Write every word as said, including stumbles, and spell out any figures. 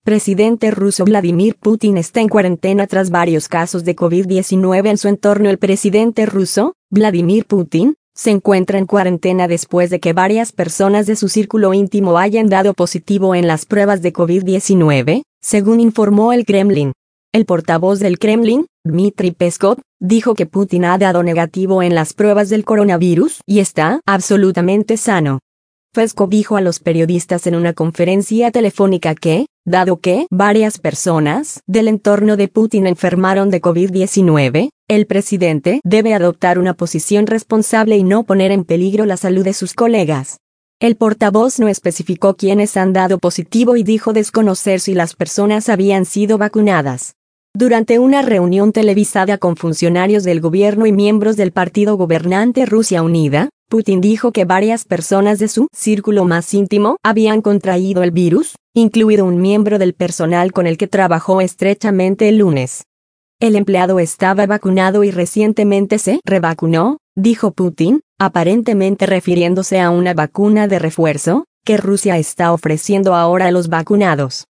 Presidente ruso Vladimir Putin está en cuarentena tras varios casos de COVID diecinueve en su entorno. El presidente ruso, Vladimir Putin, se encuentra en cuarentena después de que varias personas de su círculo íntimo hayan dado positivo en las pruebas de COVID diecinueve, según informó el Kremlin. El portavoz del Kremlin, Dmitry Peskov, dijo que Putin ha dado negativo en las pruebas del coronavirus y está absolutamente sano. Peskov dijo a los periodistas en una conferencia telefónica que, dado que varias personas del entorno de Putin enfermaron de COVID diecinueve, el presidente debe adoptar una posición responsable y no poner en peligro la salud de sus colegas. El portavoz no especificó quiénes han dado positivo y dijo desconocer si las personas habían sido vacunadas. Durante una reunión televisada con funcionarios del gobierno y miembros del partido gobernante Rusia Unida, Putin dijo que varias personas de su círculo más íntimo habían contraído el virus, incluido un miembro del personal con el que trabajó estrechamente el lunes. El empleado estaba vacunado y recientemente se revacunó, dijo Putin, aparentemente refiriéndose a una vacuna de refuerzo que Rusia está ofreciendo ahora a los vacunados.